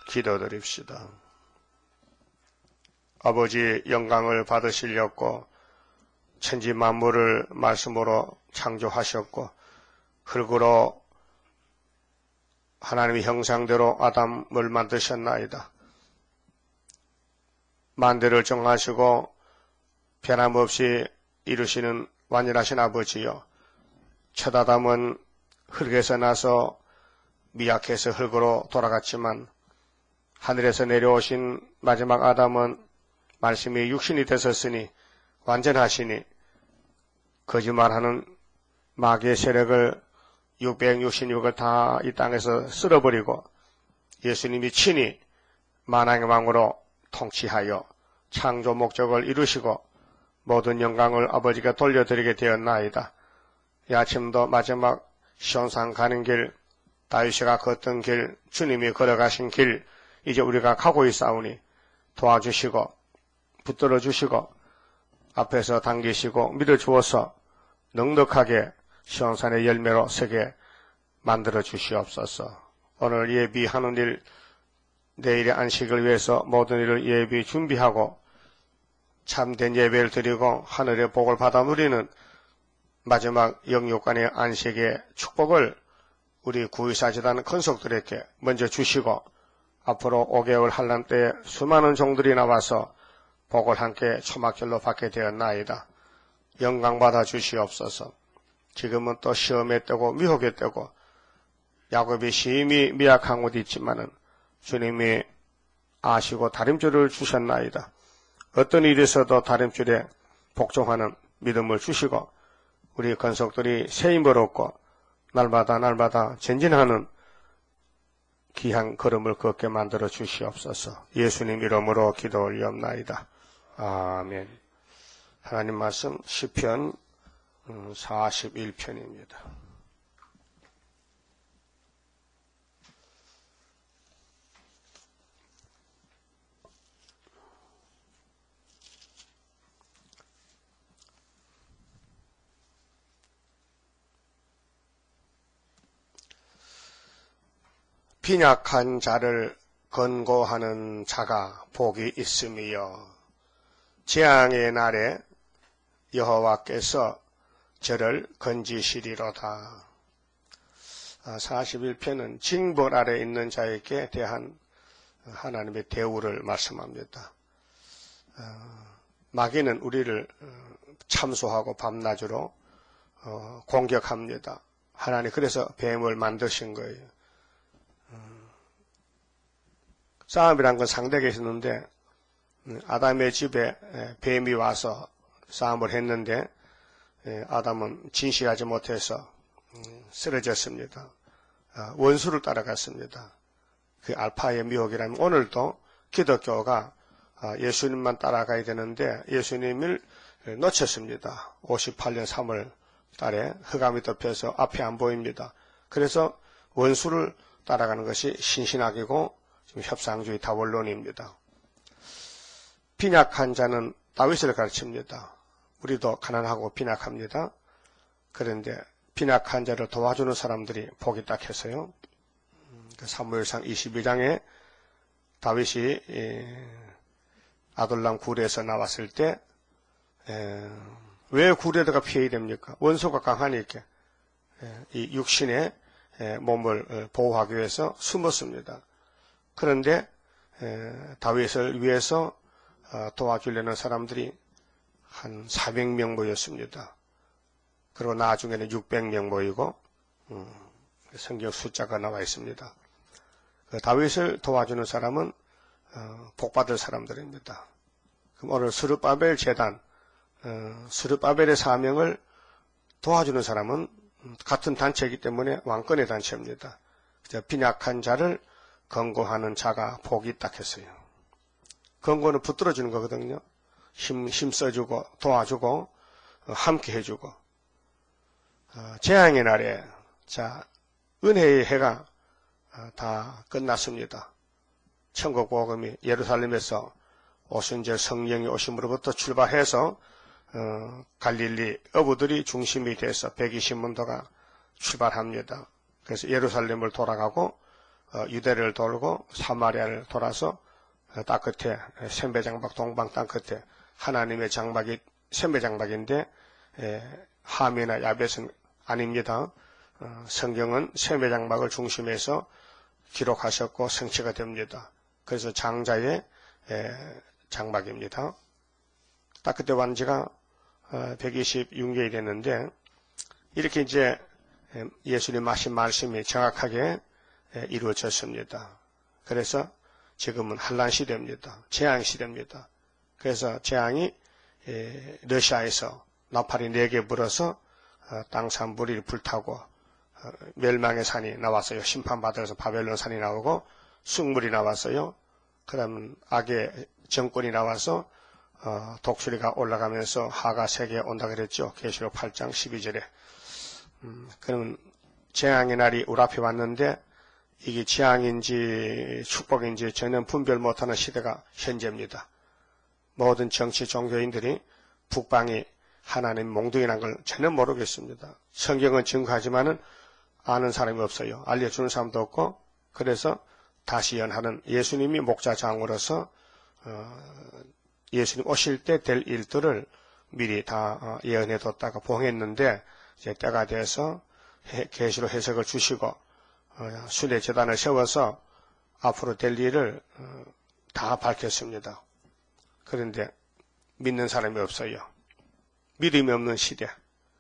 기도드립시다. 아버지 영광을 받으시려고 천지 만물을 말씀으로 창조하셨고 흙으로 하나님의 형상대로 아담을 만드셨나이다. 만대를 정하시고 변함없이 이루시는 완전하신 아버지여, 첫 아담은 흙에서 나서 미약해서 흙으로 돌아갔지만 하늘에서 내려오신 마지막 아담은 말씀이 육신이 되셨으니 완전하시니 거짓말하는 마귀의 세력을 666을 다 이 땅에서 쓸어버리고 예수님이 친히 만왕의 왕으로 통치하여 창조 목적을 이루시고 모든 영광을 아버지가 돌려드리게 되었나이다. 이 아침도 마지막 시온산 가는 길, 다윗이가 걷던 길, 주님이 걸어가신 길 이제 우리가 가고 있사오니 도와주시고 붙들어 주시고 앞에서 당기시고 밀어주어서 넉넉하게 시온산의 열매로 서게 만들어 주시옵소서. 오늘 예비하는 일, 내일의 안식을 위해서 모든 일을 예비 준비하고 참된 예배를 드리고 하늘의 복을 받아 누리는 마지막 영육간의 안식의 축복을 우리 구의사재단 건속들에게 먼저 주시고 앞으로 5개월 한란 때에 수많은 종들이 나와서 복을 함께 초막절로 받게 되었나이다. 영광 받아 주시옵소서. 지금은 또 시험에 뜨고 미혹에 뜨고 야곱이 심히 미약한 곳이 있지만은 주님이 아시고 다림줄을 주셨나이다. 어떤 일이 있어도 다림줄에 복종하는 믿음을 주시고 우리 건속들이 새 힘을 얻고 날마다 전진하는 귀한 걸음을 걷게 만들어 주시옵소서. 예수님 이름으로 기도 올리옵나이다. 아멘. 하나님 말씀 시편 41편입니다. 빈약한 자를 권고하는 자가 복이 있으며 재앙의 날에 여호와께서 저를 건지시리로다. 41편은 징벌 아래 있는 자에게 대한 하나님의 대우를 말씀합니다. 마귀는 우리를 참소하고 밤낮으로 공격합니다. 하나님 그래서 뱀을 만드신 거예요. 싸움이란 건 상대가 있었는데 아담의 집에 뱀이 와서 싸움을 했는데 아담은 진시하지 못해서 쓰러졌습니다. 원수를 따라갔습니다. 그 알파의 미혹이라면 오늘도 기독교가 예수님만 따라가야 되는데 예수님을 놓쳤습니다. 58년 3월 달에 흑암이 덮여서 앞이 안 보입니다. 그래서 원수를 따라가는 것이 신신학이고 지금 협상주의 다원론입니다. 빈약한 자는 다윗을 가르칩니다. 우리도 가난하고 빈약합니다. 그런데 빈약한 자를 도와주는 사람들이 복이 딱 해서요. 사무엘상 22장에 다윗이 아둘람 굴에서 나왔을 때 왜 굴에다가 피해야 됩니까? 원수가 강하니까 이 육신의 몸을 보호하기 위해서 숨었습니다. 그런데 다윗을 위해서 도와주려는 사람들이 한 400명 모였습니다. 그리고 나중에는 600명 모이고 성경 숫자가 나와 있습니다. 다윗을 도와주는 사람은 복받을 사람들입니다. 그럼 오늘 스룹바벨 재단, 스룹바벨의 사명을 도와주는 사람은 같은 단체이기 때문에 왕권의 단체입니다. 빈약한 자를 권고하는 자가 복이 있다 했어요. 권고는 붙들어주는 거거든요. 힘 써주고 도와주고 함께 해주고 재앙의 날에 은혜의 해가 다 끝났습니다. 천국 복음이 예루살렘에서 오순절 성령이 오심으로부터 출발해서 갈릴리 어부들이 중심이 돼서 120문도가 출발합니다. 그래서 예루살렘을 돌아가고 유대를 돌고 사마리아를 돌아서 땅 끝에 셈배장막 동방 땅 끝에 하나님의 장막이 셈배장막인데 함이나 야벳은 아닙니다. 성경은 셈배장막을 중심해서 기록하셨고 성취가 됩니다. 그래서 장자의 장막입니다. 딱 그때 완지가 126년이 됐는데 이렇게 이제 예수님 하신 말씀이 정확하게 이루어졌습니다. 그래서 지금은 환란 시대입니다. 재앙 시대입니다. 그래서 재앙이 러시아에서 나팔이 4개 불어서 땅 산불이 불타고 멸망의 산이 나왔어요. 심판받아서 바벨론 산이 나오고 숭물이 나왔어요. 그 다음은 악의 정권이 나와서 독수리가 올라가면서 하가 세계에 온다 그랬죠. 계시록 8장 12절에. 그러면 재앙의 날이 우리 앞에 왔는데 이게 재앙인지 축복인지 전혀 분별 못하는 시대가 현재입니다. 모든 정치 종교인들이 북방이 하나님 몽둥이란 걸 전혀 모르겠습니다. 성경은 증거하지만은 아는 사람이 없어요. 알려주는 사람도 없고 그래서 다시 연하는 예수님이 목자장으로서 예수님 오실 때 될 일들을 미리 다 예언해뒀다가 봉했는데 이제 때가 돼서 계시로 해석을 주시고 순례 재단을 세워서 앞으로 될 일을 다 밝혔습니다. 그런데 믿는 사람이 없어요. 믿음이 없는 시대,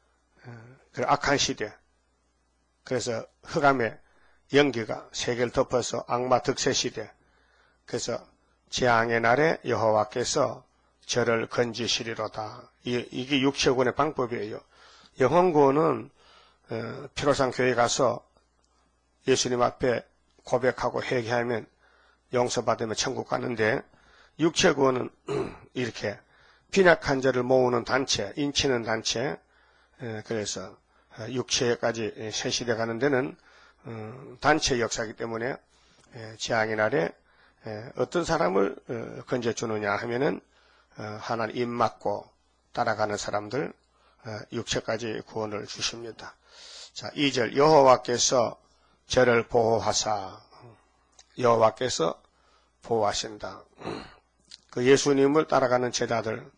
악한 시대. 그래서 흑암의 연기가 세계를 덮어서 악마 득세 시대. 그래서 재앙의 날에 여호와께서 저를 건지시리로다. 이게 육체구원의 방법이에요. 영혼구원은 피로상 교회 가서 예수님 앞에 고백하고 회개하면 용서받으면 천국 가는데 육체구원은 이렇게 빈약한 자를 모으는 단체, 인치는 단체. 그래서 육체까지 새 시대 가는 데는 단체 역사이기 때문에 재앙의 날에 어떤 사람을 건져주느냐 하면은 하나님 입 맞고 따라가는 사람들 육체까지 구원을 주십니다. 자, 2절 여호와께서 저를 보호하사 여호와께서 보호하신다. 그 예수님을 따라가는 제자들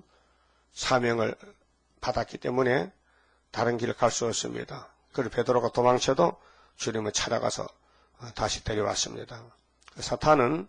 사명을 받았기 때문에 다른 길을 갈 수 없습니다. 그리고 베드로가 도망쳐도 주님을 찾아가서 다시 데려왔습니다. 사탄은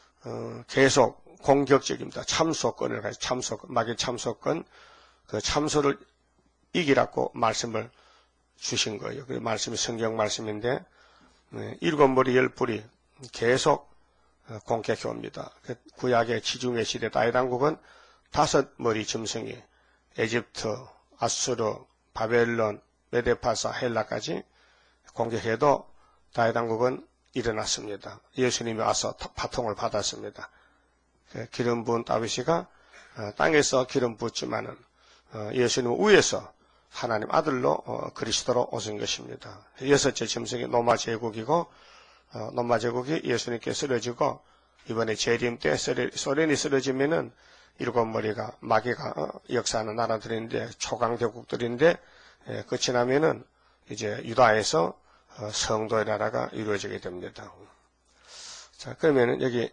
계속 공격적입니다. 참소권을 가지고 마귀 참소권, 그 참소를 이기라고 말씀을 주신 거예요. 그 말씀이 성경 말씀인데 7머리 10뿔이 계속 공격해 옵니다. 구약의 지중해 시대 다윗왕국은 5머리 짐승이 에집트, 아수르, 바벨론, 메데파사, 헬라까지 공격해도 다윗왕국은 일어났습니다. 예수님이 와서 파통을 받았습니다. 기름 부은 다윗이가 땅에서 기름 부었지만은 예수님 위에서 하나님 아들로 그리스도로 오신 것입니다. 6째 짐승이 로마 제국이고 로마 제국이 예수님께 쓰러지고 이번에 재림 때 소련이 쓰러지면은 7머리가 마귀가 역사하는 나라들인데 초강대국들인데 끝이 나면은 이제 유다에서 성도의 나라가 이루어지게 됩니다. 자, 그러면은 여기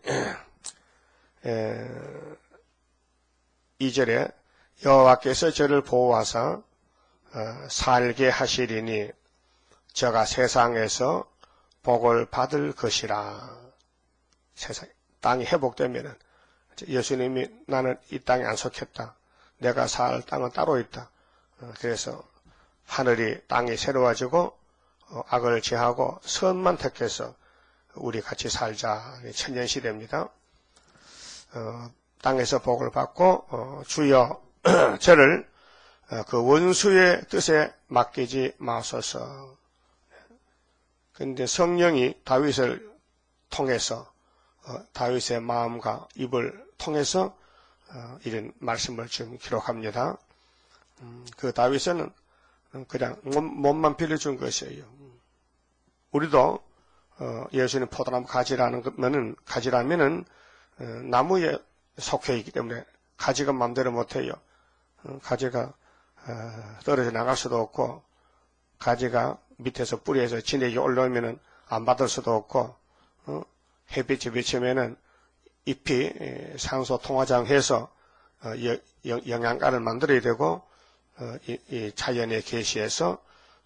2절에 여호와께서 저를 보호하사 살게 하시리니 저가 세상에서 복을 받을 것이라. 세상 땅이 회복되면은 예수님이 나는 이 땅에 안 속했다. 내가 살 땅은 따로 있다. 그래서 하늘이 땅이 새로워지고 악을 제하고 선만 택해서 우리 같이 살자. 천년시대입니다. 땅에서 복을 받고 주여 저를 그 원수의 뜻에 맡기지 마소서. 그런데 성령이 다윗을 통해서 다윗의 마음과 입을 통해서 이런 말씀을 지금 기록합니다. 그 다윗은 그냥 몸만 빌려준 것이에요. 우리도 예수님 포도나무 가지라면은 나무에 속해 있기 때문에 가지가 마음대로 못해요. 가지가 떨어져 나갈 수도 없고 가지가 밑에서 뿌리에서 진액이 올라오면은 안 받을 수도 없고, 햇빛이 비치면은 잎이 산소 통화장해서 영양가를 만들어야 되고, 이 자연의 계시에서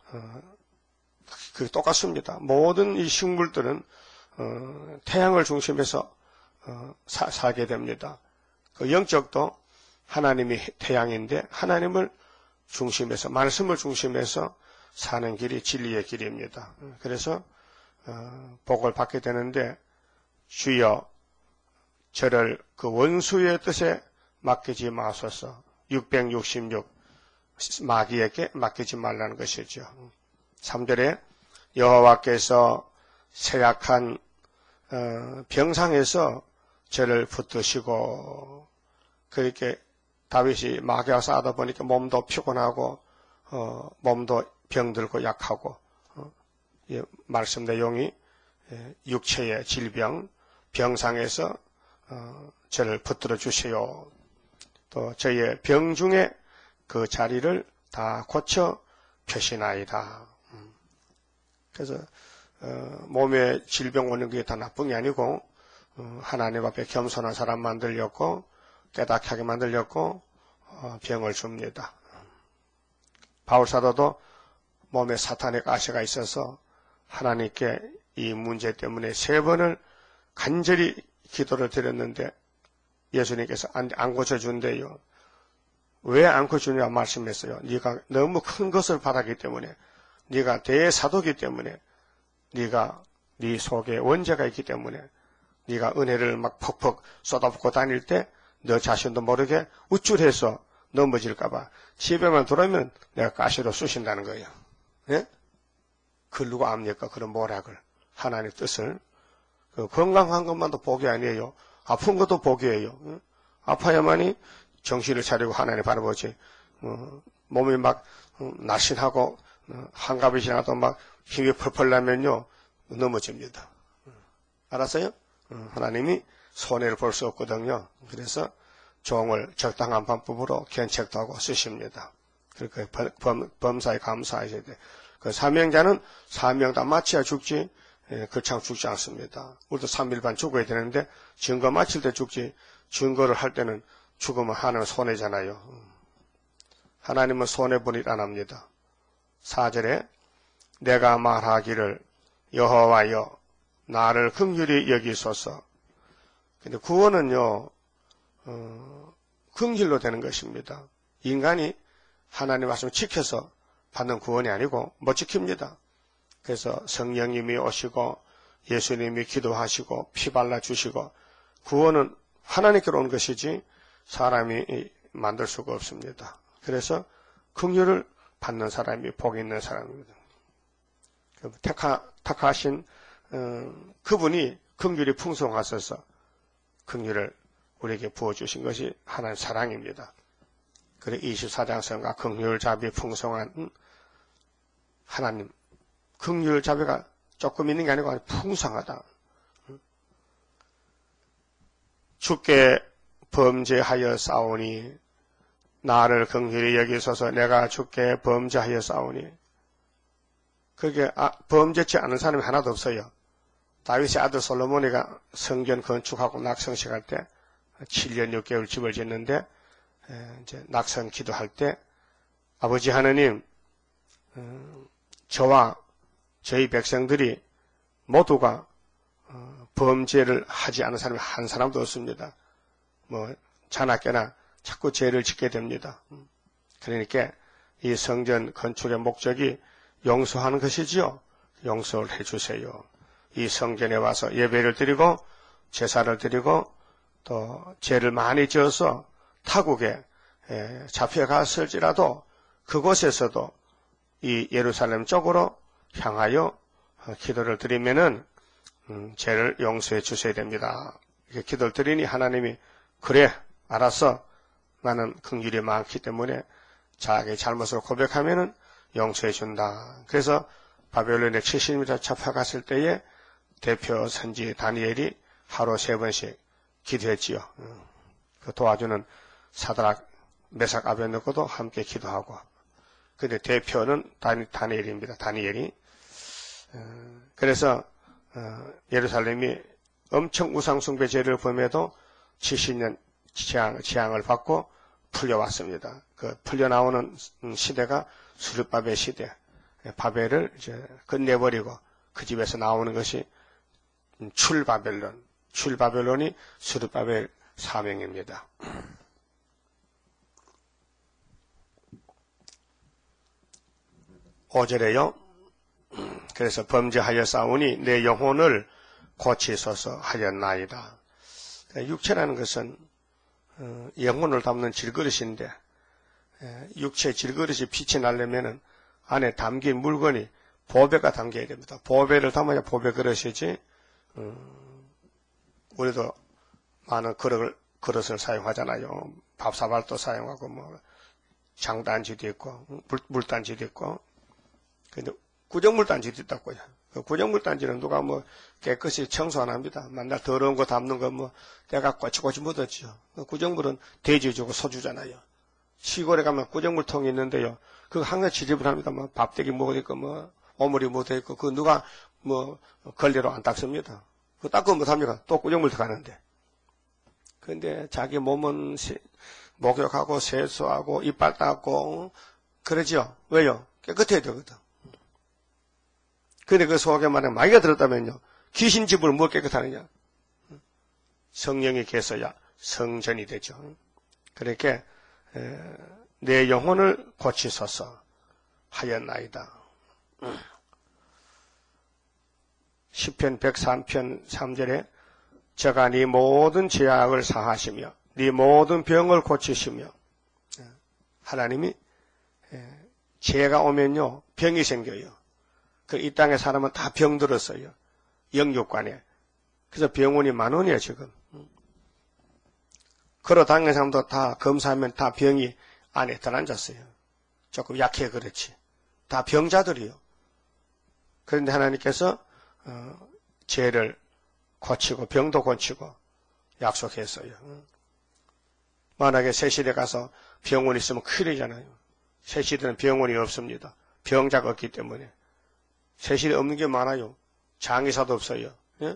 그 똑같습니다. 모든 이 식물들은 태양을 중심해서 살게 됩니다. 그 영적도 하나님이 태양인데 하나님을 중심해서, 말씀을 중심해서 사는 길이 진리의 길입니다. 그래서 복을 받게 되는데, 주여 저를 그 원수의 뜻에 맡기지 마소서. 666 마귀에게 맡기지 말라는 것이죠. 3절에 여호와께서 쇠약한 병상에서 저를 붙드시고, 그렇게 다윗이 마귀와 싸우다 보니까 몸도 피곤하고 몸도 병들고 약하고, 말씀 내용이 육체의 질병, 병상에서 저를 붙들어 주시오. 또 저의 병 중에 그 자리를 다 고쳐 펴시나이다. 그래서 몸에 질병 오는 게 다 나쁜 게 아니고, 하나님 앞에 겸손한 사람 만들렸고 깨닫게 하게 만들렸고 병을 줍니다. 바울사도도 몸에 사탄의 가시가 있어서 하나님께 이 문제 때문에 3번을 간절히 기도를 드렸는데 예수님께서 안 고쳐준대요. 왜 안 고쳐주냐 말씀했어요. 네가 너무 큰 것을 바라기 때문에, 네가 대사도기 때문에, 네가 네 속에 원죄가 있기 때문에, 네가 은혜를 막 퍽퍽 쏟아붓고 다닐 때 너 자신도 모르게 우쭐해서 넘어질까봐 집에만 들어오면 내가 가시로 쑤신다는 거예요. 예? 그걸 누가 압니까? 그런 모락을. 하나님의 뜻을. 건강한 것만도 복이 아니에요. 아픈 것도 복이에요. 아파야만이 정신을 차리고 하나님 바라보지. 몸이 막 날씬하고 한갑이 지나도 막 힘이 펄펄 나면요 넘어집니다. 알았어요? 하나님이 손해를 볼 수 없거든요. 그래서 종을 적당한 방법으로 견책도 하고 쓰십니다. 그러니까 범사에 감사하셔야 돼. 그 사명자는 사명 다 마쳐야 죽지, 그창 죽지 않습니다. 우리도 3일 반 죽어야 되는데 증거 마칠 때 죽지, 증거를 할 때는 죽으면 하나님은 손해잖아요. 하나님은 손해보니 안 합니다. 4절에 내가 말하기를 여호와여 나를 긍휼히 여기소서. 근데 구원은요 긍휼로 되는 것입니다. 인간이 하나님 말씀을 지켜서 받는 구원이 아니고 못 지킵니다. 그래서 성령님이 오시고 예수님이 기도하시고 피 발라주시고, 구원은 하나님께로 오는 것이지 사람이 만들 수가 없습니다. 그래서 긍휼을 받는 사람이 복 있는 사람입니다. 택하신 그분이 긍휼이 풍성하셔서 긍휼을 우리에게 부어주신 것이 하나님의 사랑입니다. 그래 24장 성가 긍휼자비 풍성한 하나님, 긍휼자비가 조금 있는 게 아니고 풍성하다. 주께 범죄하여 싸우니 나를 긍휼히 여기소서. 내가 주께 범죄하여 싸우니. 그게 범죄치 않은 사람이 하나도 없어요. 다윗의 아들 솔로몬이가 성전 건축하고 낙성식할 때 7년 6개월 집을 짓는데 이제 낙성 기도할 때 아버지 하나님, 저와 저희 백성들이 모두가 범죄를 하지 않은 사람이 한 사람도 없습니다. 자나깨나 자꾸 죄를 짓게 됩니다. 그러니까 이 성전 건축의 목적이 용서하는 것이지요. 용서를 해주세요. 이 성전에 와서 예배를 드리고 제사를 드리고 또 죄를 많이 지어서 타국에 잡혀갔을지라도 그곳에서도 이 예루살렘 쪽으로 향하여 기도를 드리면은 죄를 용서해 주셔야 됩니다. 이렇게 기도를 드리니 하나님이 그래 알았어, 나는 긍휼이 많기 때문에 자기 잘못을 고백하면은 용서해 준다. 그래서 바벨론에 70m 잡혀갔을 때에 대표 선지 다니엘이 하루 3번씩 기도했지요. 그 도와주는 사드락, 메삭, 아벳느고도 함께 기도하고. 근데 대표는 다니엘입니다. 다니엘이. 그래서 예루살렘이 엄청 우상숭배 죄를 범해도 70년 재앙을 받고 풀려왔습니다. 그 풀려나오는 시대가 스룹바벨 시대. 바벨을 이제 끝내버리고 그 집에서 나오는 것이 출바벨론이 스룹바벨 사명입니다. 5절에요. 그래서 범죄하여 싸우니 내 영혼을 고치소서 하였나이다. 육체라는 것은 영혼을 담는 질그릇인데 육체 질그릇이 빛이 나려면 안에 담긴 물건이 보배가 담겨야 됩니다. 보배를 담아야 보배 그릇이지. 우리도 많은 그릇을 사용하잖아요. 밥사발도 사용하고 뭐 장단지도 있고 물단지도 있고. 근데 구정물단지도 있다고요. 그 구정물단지는 누가 뭐 깨끗이 청소 안 합니다. 맨날 더러운 거 담는 거 뭐 때가 꼬치꼬치 묻었죠. 구정물은 돼지 주고 소주잖아요. 시골에 가면 구정물통이 있는데요. 그거 항상 지집을 합니다. 뭐 밥대기 묻어있고 뭐 오물이 묻어있고 그 누가 뭐 걸레로 안 닦습니다. 그거 닦으면 못합니까? 또 구정물 들어가는데. 근데 자기 몸은 목욕하고 세수하고 이빨 닦고 그러죠. 왜요? 깨끗해야 되거든. 근데 그 속에 만약 마귀가 들었다면요. 귀신집을 뭘 깨끗하느냐. 성령이 계셔야 성전이 되죠. 그렇게 내 영혼을 고치소서 하였나이다. 시편 103편 3절에 저가 네 모든 죄악을 사하시며 네 모든 병을 고치시며 하나님이 죄가 오면요 병이 생겨요. 이 땅의 사람은 다 병들었어요. 영육관에. 그래서 병원이 만원이에요 지금. 걸어 다니는 사람도 다 검사하면 다 병이 안에 들어앉았어요. 조금 약해 그렇지. 다 병자들이요. 그런데 하나님께서 죄를 고치고 병도 고치고 약속했어요. 만약에 새시대 가서 병원이 있으면 큰일이잖아요. 새시대는 병원이 없습니다. 병자가 없기 때문에. 새시대 없는 게 많아요. 장의사도 없어요. 예?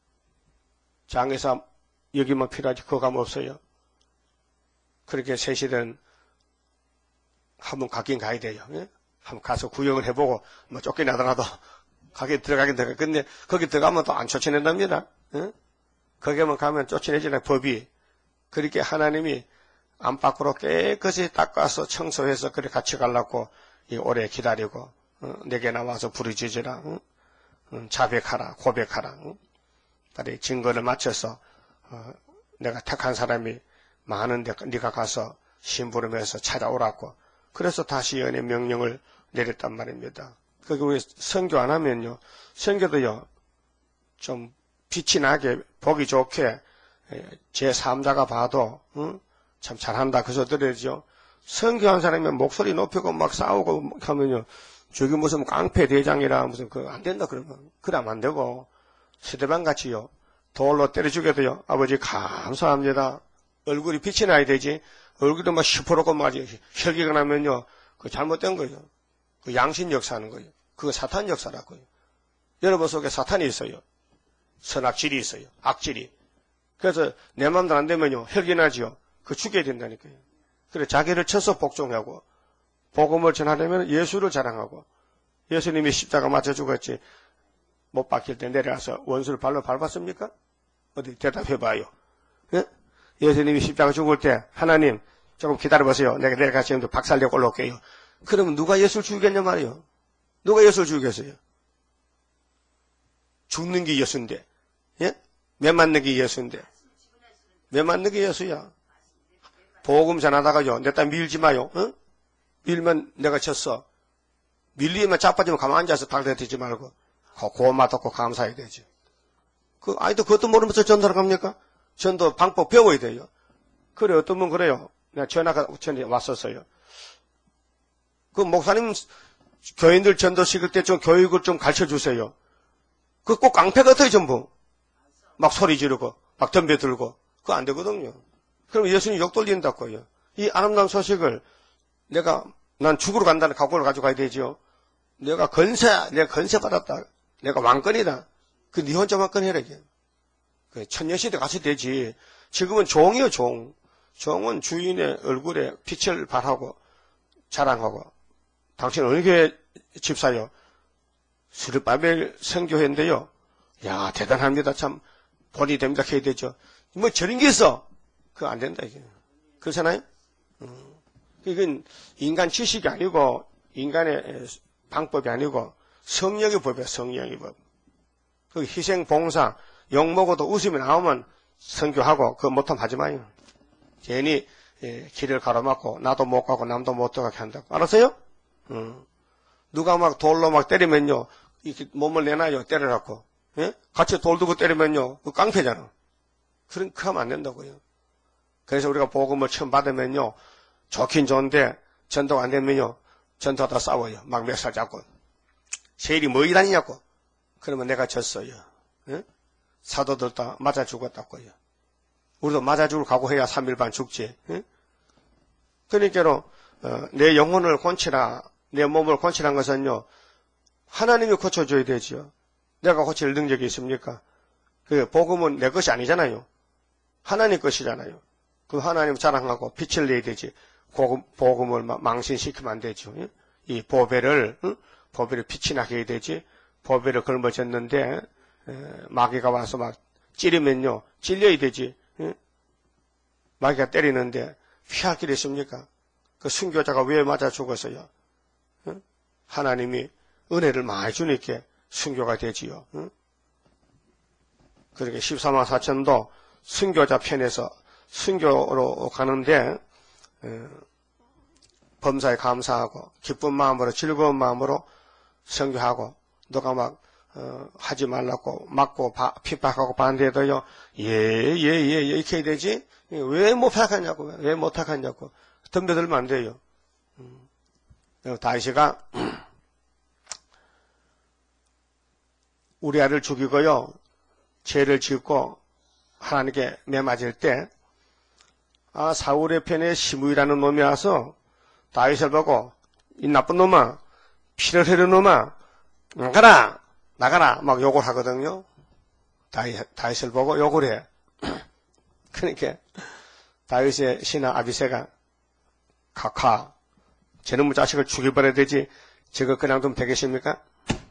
장의사 여기만 필요하지 그거 가면 없어요. 그렇게 새시대는 한번 가긴 가야 돼요. 예? 한번 가서 구경을 해보고 뭐 쫓겨나더라도 들어가긴 들어가. 근데 거기 들어가면 또 안 쫓아낸답니다. 예? 거기만 가면 쫓아내잖아요. 법이. 그렇게 하나님이 안팎으로 깨끗이 닦아서 청소해서 그렇게 같이 가려고 오래 기다리고 내게 나와서 부르짖으라. 자백하라. 고백하라. 다리 증거를 맞춰서 내가 택한 사람이 많은데 네가 가서 심부름해서 찾아오라고. 그래서 다시 연의 명령을 내렸단 말입니다. 그게 우리 선교 안 하면요. 선교도요. 좀 빛이 나게 보기 좋게 제3자가 봐도 참 잘한다. 그래서 들어야죠. 선교한 사람이 목소리 높이고 막 싸우고 하면요. 저기 무슨 깡패 대장이라 무슨 그거 안 된다 그러면 그러면 안 되고 스데반 같이요. 돌로 때려 죽여도요. 아버지 감사합니다. 얼굴이 빛이 나야 되지. 얼굴이 막 시퍼렇고 막 혈기가 나면요. 그 잘못된 거예요. 그 양심 역사하는 거예요. 그거 사탄 역사라고요. 여러분 속에 사탄이 있어요. 선악질이 있어요. 악질이. 그래서 내 마음대로 안 되면요. 혈기 나지요. 그 죽여야 된다니까요. 그래 자기를 쳐서 복종하고 복음을 전하려면 예수를 자랑하고 예수님이 십자가 맞춰 죽었지 못 박힐 때 내려와서 원수를 발로 밟았습니까? 어디 대답해봐요. 예? 예수님이 십자가 죽을 때 하나님 조금 기다려보세요. 내가 내려가서 지금 박살내고 올라올게요. 그러면 누가 예수를 죽이겠냐 말이요. 누가 예수를 죽이겠어요? 죽는 게 예수인데 예? 매 맞는 게 예수인데 매 맞는 게 예수야. 복음 전하다가요. 내 딸 밀지 마요. 어? 밀면 내가 쳤어. 밀리면 자빠지면 가만히 앉아서 발대지 말고 고마 듣고 감사해야 되지. 그 아이도 그것도 모르면서 전도를 갑니까? 전도 방법 배워야 돼요. 그래 어떤 분 그래요. 내가 전화가 왔었어요. 그 목사님 교인들 전도 시킬 때 좀 교육을 좀 가르쳐 주세요. 그 꼭 깡패 같아요 전부. 막 소리 지르고 막 덤벼 들고 그거 안 되거든요. 그럼 예수님 욕 돌린다고요. 이 아름다운 소식을 난 죽으러 간다는 각오를 가지고 가야 되죠. 내가 건세 받았다. 내가 왕권이다. 그 네 혼자만 꺼내라 이게. 그 천년시대 가서 되지. 지금은 종이요 종. 종은 주인의 얼굴에 빛을 발하고 자랑하고. 당신 어느 교회 집사요? 스룹바벨 선교회인데요. 야 대단합니다. 참 본이 됩니다. 해야 되죠. 뭐 저런 게 있어. 그거 안 된다 이게. 그렇잖아요. 이건 인간 지식이 아니고 인간의 방법이 아니고 성령의 법이야. 성령의 법. 그 희생 봉사 욕 먹어도 웃음이 나오면 선교하고 그거 못하면 하지 마요. 괜히 길을 가로막고 나도 못 가고 남도 못 들어가게 한다고. 알았어요? 누가 막 돌로 막 때리면요. 이렇게 몸을 내놔요. 때려갖고. 예? 같이 돌 두고 때리면요. 그 깡패잖아. 그럼 하면 안 된다고요. 그래서 우리가 복음을 처음 받으면요. 좋긴 좋은데 전도가 안 되면요. 전도하다 싸워요. 막 멱살 잡고. 세일이 뭐 일하냐고. 그러면 내가 졌어요. 예? 사도들 다 맞아 죽었다고요. 우리도 맞아 죽을 각오해야 3일 반 죽지. 예? 그러니까 내 영혼을 고치라, 내 몸을 고치라는 것은요. 하나님이 고쳐줘야 되지요. 내가 고칠 능력이 있습니까? 그 복음은 내 것이 아니잖아요. 하나님 것이잖아요. 그 하나님 자랑하고 빛을 내야 되지. 복음을 망신시키면 안 되죠. 예? 이 보배를 빛이 나게 해야 되지. 보배를 걸머졌는데 마귀가 와서 막 찌르면요. 찔려야 되지. 예? 마귀가 때리는데 피할 길이 있습니까? 그 순교자가 왜 맞아 죽었어요? 예? 하나님이 은혜를 많이 주니까 순교가 되지요. 예? 그렇게 14만 4천도 순교자 편에서 순교로 가는데 범사에 감사하고 기쁜 마음으로 즐거운 마음으로 선교하고 너가 막 하지 말라고 막고 핍박하고 반대해도요. 예 이렇게 해야 되지. 왜 못하겠냐고. 왜 못하겠냐고. 덤벼들면 안 돼요. 다윗이가 우리아를 죽이고요. 죄를 짓고 하나님께 매맞을 때 사울의 편에 시므이라는 놈이 와서 다윗을 보고 이 나쁜 놈아 피를 흐르는 놈아 나가라 막 욕을 하거든요. 다윗을 보고 욕을 해. 그러니까 다윗의 신하 아비새가 각하 저놈의 자식을 죽여버려야 되지 저거 그냥 좀 되겠습니까?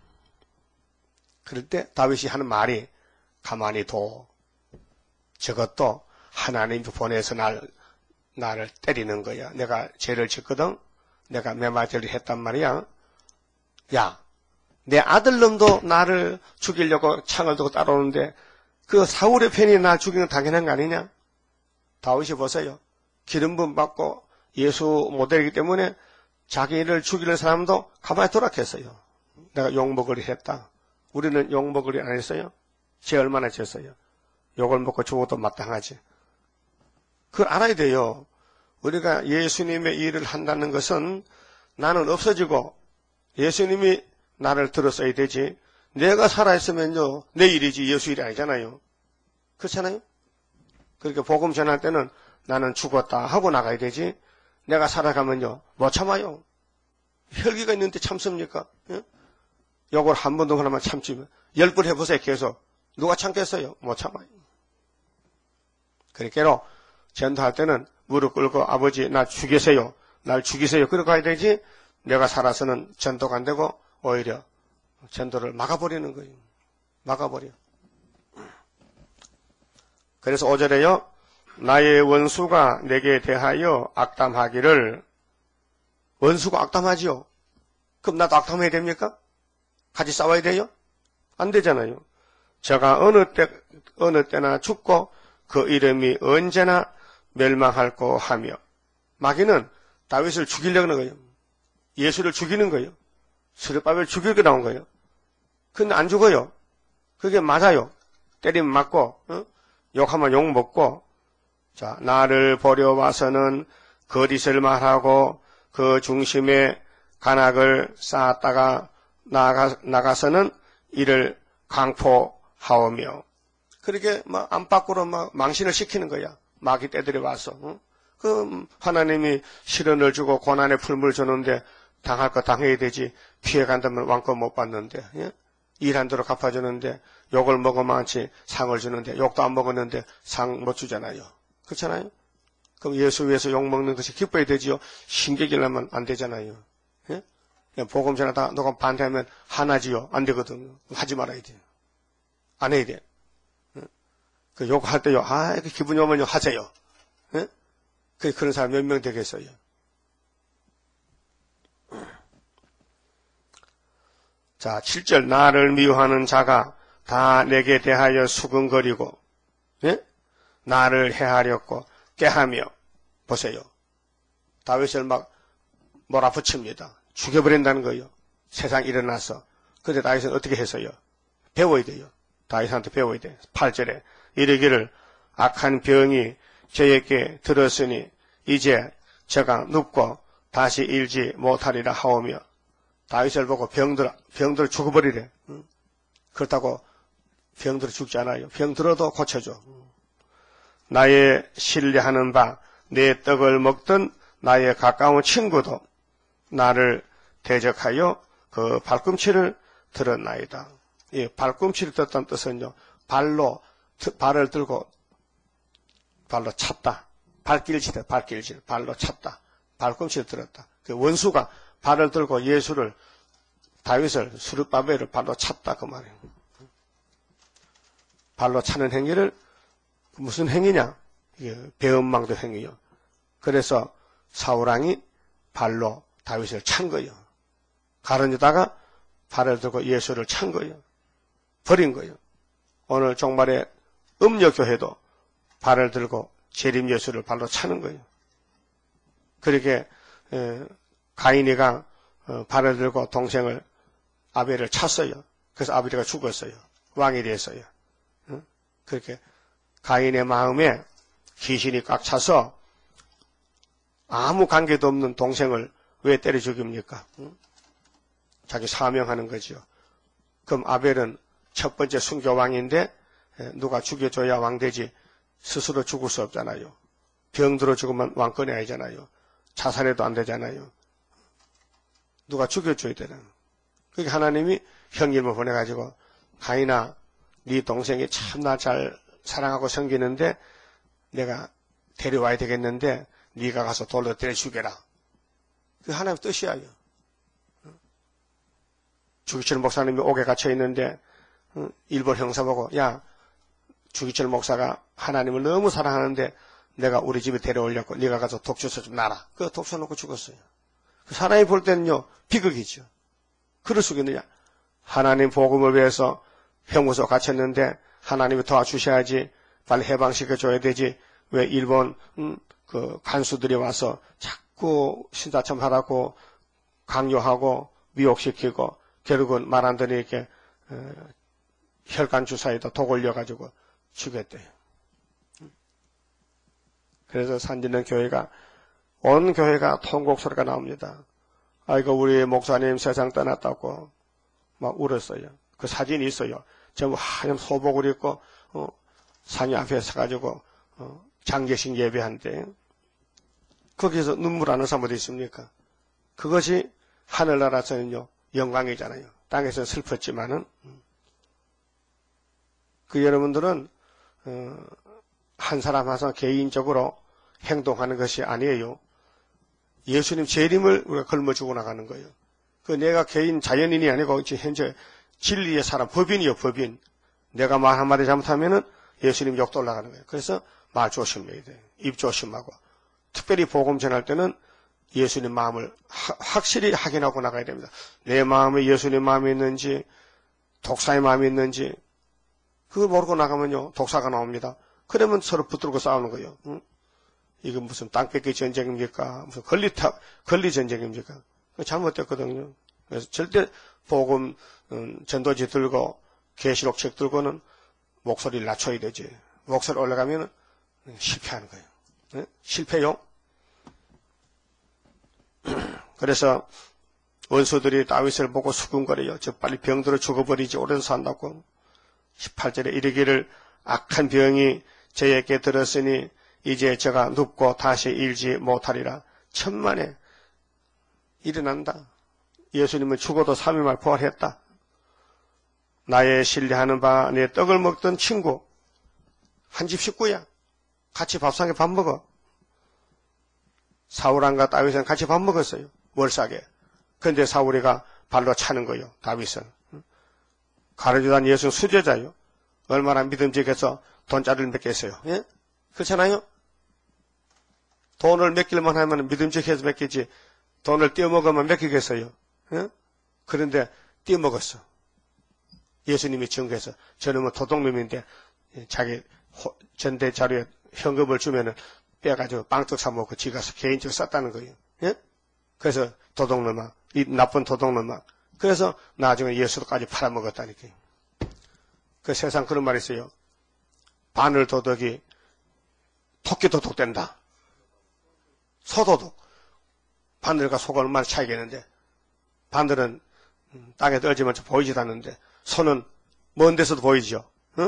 그럴 때 다윗이 하는 말이 가만히 둬. 저것도 하나님이 보내서 나를 때리는 거야. 내가 죄를 짓거든. 내가 매맞이를 했단 말이야. 야, 내 아들놈도 나를 죽이려고 창을 두고 따라오는데 그 사울의 편이 나 죽이는 건 당연한 거 아니냐? 다윗이 보세요. 기름 부음 받고 예수 모델이기 때문에 자기를 죽이는 사람도 가만히 돌아켰어요. 내가 욕먹으리 했다. 우리는 욕먹으리 안 했어요? 죄 얼마나 졌어요? 욕을 먹고 죽어도 마땅하지. 그걸 알아야 돼요. 우리가 예수님의 일을 한다는 것은 나는 없어지고 예수님이 나를 들었어야 되지. 내가 살아있으면요. 내 일이지 예수 일이 아니잖아요. 그렇잖아요? 그렇게 복음 전할 때는 나는 죽었다 하고 나가야 되지. 내가 살아가면요. 못 참아요. 혈기가 있는데 참습니까? 예? 욕을 한 번도 하나만 참지. 10번 해보세요. 계속. 누가 참겠어요? 못 참아요. 그러니까 전도할 때는 무릎 꿇고 아버지 나 죽이세요. 날 죽이세요. 그러고 가야 되지. 내가 살아서는 전도가 안 되고 오히려 전도를 막아버리는 거예요. 막아버려. 그래서 5절에요. 나의 원수가 내게 대하여 악담하기를. 원수가 악담하지요. 그럼 나도 악담해야 됩니까? 같이 싸워야 돼요? 안 되잖아요. 저가 어느 때나 죽고 그 이름이 언제나 멸망할고 하며. 마귀는 다윗을 죽이려고 하는 거예요. 예수를 죽이는 거예요. 스룹바벨을 죽이려고 나온 거예요. 근데 안 죽어요. 그게 맞아요. 때리면 맞고 욕하면 욕 먹고. 자, 나를 보려 와서는 거짓을 말하고 그 중심에 간악을 쌓았다가 나가서는 이를 강포하오며. 그렇게 막 안팎으로 막 망신을 시키는 거야. 마귀 떼들이 와서. 그 하나님이 시련을 주고 고난의 풀물 주는데 당할 거 당해야 되지. 피해 간다면 왕껏 못 받는데. 예? 일한 대로 갚아주는데 욕을 먹어만치 상을 주는데 욕도 안 먹었는데 상 못 주잖아요. 그렇잖아요. 그럼 예수 위해서 욕 먹는 것이 기뻐야 되지요. 신경질나면 안 되잖아요. 예? 복음 전하다 누가 반대하면 화나지요. 안 되거든요. 하지 말아야 돼요. 안 해야 돼. 예? 그 욕할 때요. 기분이 오면요 하세요. 예? 그런 사람 몇 명 되겠어요. 자, 7절 나를 미워하는 자가 다 내게 대하여 수근거리고 예? 나를 해하렸고 깨하며 보세요. 다윗을 막 몰아붙입니다. 죽여버린다는 거예요. 세상 일어나서. 그런데 다윗은 어떻게 했어요? 배워야 돼요. 다윗한테 배워야 돼. 8절에 이르기를 악한 병이 저에게 들었으니 이제 저가 눕고 다시 일지 못하리라 하오며 다윗을 보고 병들 죽어버리래. 그렇다고 병들어 죽지 않아요. 병들어도 고쳐줘. 나의 신뢰하는 바 내 떡을 먹던 나의 가까운 친구도 나를 대적하여 그 발꿈치를 들었나이다. 이 발꿈치를 들었다는 뜻은요. 발을 들고 발로 찼다. 발길질, 발로 찼다. 발꿈치를 들었다. 그 원수가 발을 들고 예수를 다윗을 수르바벨을 발로 찼다 그 말이에요. 발로 차는 행위를 무슨 행위냐? 이게 배은망도 행위요. 그래서 사울왕이 발로 다윗을 찬 거예요. 가르니다가 발을 들고 예수를 찬 거예요. 버린 거예요. 오늘 종말에 음녀교회도 발을 들고 재림 예수를 발로 차는 거예요. 그렇게 가인이가 발을 들고 동생을 아벨을 찼어요. 그래서 아벨이가 죽었어요. 왕이 됐어요. 그렇게 가인의 마음에 귀신이 꽉 차서 아무 관계도 없는 동생을 왜 때려 죽입니까? 자기 사명하는 거죠. 그럼 아벨은 첫 번째 순교왕인데 누가 죽여줘야 왕되지 스스로 죽을 수 없잖아요. 병들어 죽으면 왕권이 아니잖아요. 자살해도 안 되잖아요. 누가 죽여줘야 되나. 그게 하나님이 형님을 보내가지고 가인아 네 동생이 참나 잘 사랑하고 섬기는데 내가 데려와야 되겠는데 네가 가서 돌로 때려 죽여라. 그게 하나님의 뜻이야요. 주기철 목사님이 옥에 갇혀 있는데 일본 형사 보고 야 주기철 목사가 하나님을 너무 사랑하는데 내가 우리 집에 데려오려고 네가 가서 독주서 좀 놔라. 그 독주 놓고 죽었어요. 사람이 볼 때는요 비극이죠. 그럴 수 있느냐. 하나님 복음을 위해서 형무소 갇혔는데 하나님이 도와주셔야지 빨리 해방시켜줘야 되지. 왜 일본 그 간수들이 와서 자꾸 신사참하라고 강요하고 미혹시키고 결국은 말 안 들으니까 혈관 주사에다 독 올려가지고 죽였대요. 그래서 산지는 교회가 온 교회가 통곡 소리가 나옵니다. 아이고 우리 목사님 세상 떠났다고 막 울었어요. 그 사진이 있어요. 전부 하얀 소복을 입고 산이 앞에 서가지고 장례식 예배한대. 거기서 눈물 안 나는 사람 어디 있습니까? 그것이 하늘나라에서는요 영광이잖아요. 땅에서 슬펐지만은 그 여러분들은 한 사람 와서 개인적으로 행동하는 것이 아니에요. 예수님 재림을 우리가 걸머쥐고 나가는 거예요. 그 내가 개인 자연인이 아니고 현재 진리의 사람, 법인이요, 법인. 내가 말 한마디 잘못하면은 예수님 욕도 올라가는 거예요. 그래서 말 조심해야 돼. 입 조심하고. 특별히 복음 전할 때는 예수님 마음을 확실히 확인하고 나가야 됩니다. 내 마음에 예수님 마음이 있는지, 독사의 마음이 있는지, 그걸 모르고 나가면요, 독사가 나옵니다. 그러면 서로 붙들고 싸우는 거예요. 응? 이거 무슨 땅 뺏기 전쟁입니까? 무슨 권리 전쟁입니까? 잘못됐거든요. 그래서 절대 복음 전도지 들고 계시록 책 들고는 목소리를 낮춰야 되지. 목소리 올라가면 실패하는 거예요. 네? 실패요. 그래서 원수들이 다윗을 보고 수군거려요. 저 빨리 병들어 죽어버리지 오래 산다고. 18절에 이르기를 악한 병이 저에게 들었으니 이제 저가 눕고 다시 일지 못하리라. 천만에 일어난다. 예수님은 죽어도 3일 만에 부활했다. 나의 신뢰하는 바 내 떡을 먹던 친구, 한 집 식구야. 같이 밥상에 밥 먹어. 사울왕과 다윗은 같이 밥 먹었어요. 월삭에. 그런데 사울이가 발로 차는 거예요. 다윗은. 가르쳐준 예수는 수제자요. 얼마나 믿음직해서 돈자리를 맡겠어요. 예? 그렇잖아요? 돈을 맡길만 하면 믿음직해서 맡기지 돈을 떼어먹으면 맡기겠어요. 예? 그런데 떼어먹었어. 예수님이 증거해서 저놈은 도둑놈인데 자기 전대 자료에 현금을 주면은 빼가지고 빵떡 사먹고 지가서 개인적으로 썼다는 거예요. 예? 그래서 도둑놈아, 이 나쁜 도둑놈아. 그래서 나중에 예수도까지 팔아먹었다니까요. 그 세상 그런 말이 있어요. 바늘 도둑이 토끼 도둑된다. 소도둑. 바늘과 소가 얼마나 차이겠는데 바늘은 땅에 떨어지면 보이지도 않는데 소는 먼 데서도 보이죠.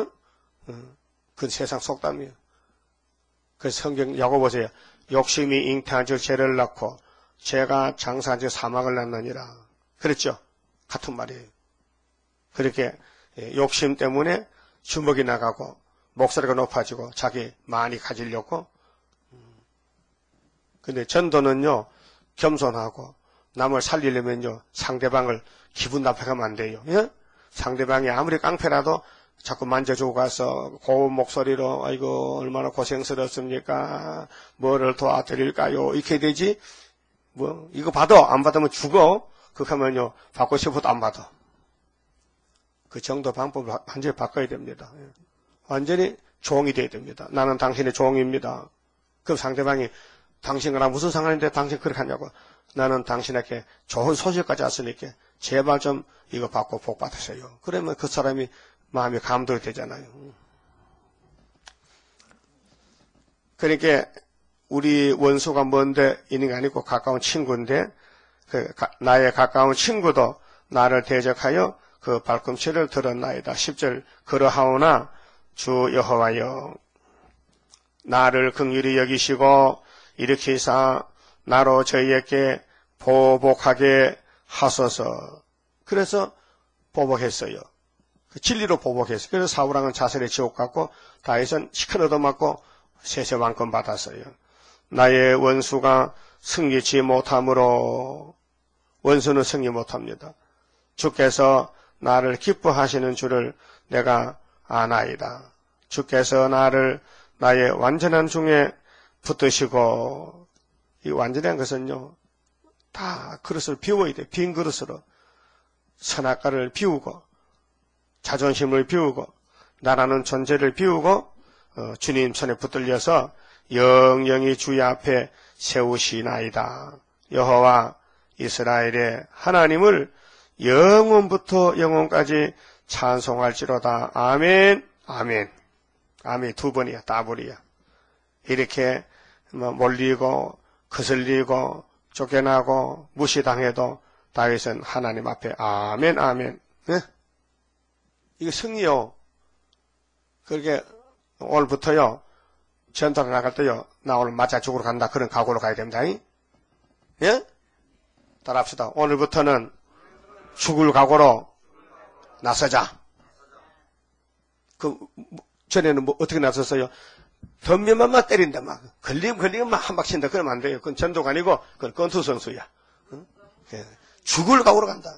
그 세상 속담이에요. 그래서 성경 야고 보세요. 욕심이 잉태한 즉 죄를 낳고 죄가 장사한 즉 사망을 낳느니라. 그랬죠? 같은 말이에요. 그렇게 욕심 때문에 주먹이 나가고 목소리가 높아지고 자기 많이 가지려고. 근데 전도는요, 겸손하고 남을 살리려면요, 상대방을 기분 나쁘게 하면 안 돼요. 예? 상대방이 아무리 깡패라도 자꾸 만져주고 가서 고운 목소리로 아이고 얼마나 고생스럽습니까? 뭐를 도와드릴까요? 이렇게 되지. 뭐 이거 받아. 안 받으면 죽어. 그렇게 하면요, 받고 싶어도 안 받아. 그 정도 방법을 완전히 바꿔야 됩니다. 예. 완전히 종이 돼야 됩니다. 나는 당신의 종입니다. 그럼 상대방이 당신과 무슨 상관인데 당신 그렇게 하냐고. 나는 당신에게 좋은 소식까지 왔으니까 제발 좀 이거 받고 복 받으세요. 그러면 그 사람이 마음이 감동이 되잖아요. 그러니까 우리 원수가 먼데 있는 게 아니고 가까운 친구인데 나의 가까운 친구도 나를 대적하여 그 발꿈치를 들었나이다. 10절 그러하오나 주 여호와여 나를 긍휼히 여기시고 일으키사 나로 저희에게 보복하게 하소서. 그래서 보복했어요. 진리로 보복했어요. 그래서 사울왕은 자살의 지옥 갔고 다윗은 시큰 얻어맞고 세세왕권 받았어요. 나의 원수가 승리치 못함으로 원수는 승리 못합니다. 주께서 나를 기뻐하시는 줄을 내가 아나이다. 주께서 나를 나의 완전한 중에 붙드시고 이 완전한 것은요 다 그릇을 비워야 돼. 빈 그릇으로 선악과를 비우고 자존심을 비우고 나라는 존재를 비우고 주님 손에 붙들려서 영영이 주의 앞에 세우시나이다. 여호와 이스라엘의 하나님을 영원부터 영원까지 찬송할지로다. 아멘. 아멘. 아멘 두 번이야. 더블이야. 이렇게 몰리고 거슬리고 쫓겨나고 무시당해도 다윗은 하나님 앞에 아멘 아멘. 네? 이거 승리요. 그렇게 오늘부터요 전투를 나갈 때요 나 오늘 맞아 죽으러 간다 그런 각오로 가야 됩니다. 예? 따라합시다. 오늘부터는 죽을 각오로 나서자. 그 전에는 뭐 어떻게 나섰어요? 덤면만 때린다 막 걸리면 막 한 박 친다. 그러면 안 돼요. 그건 전도가 아니고 그건 권투 선수야. 응? 죽을 각오로 간다.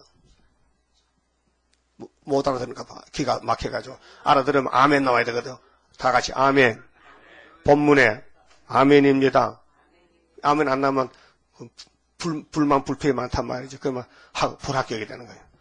못 알아들으니까 봐. 기가 막혀가지고 알아들으면 아멘 나와야 되거든. 다 같이 아멘. 본문에 아멘입니다. 아멘 안 나면 불만 불평이 많단 말이죠. 그러면 불합격이 되는 거예요.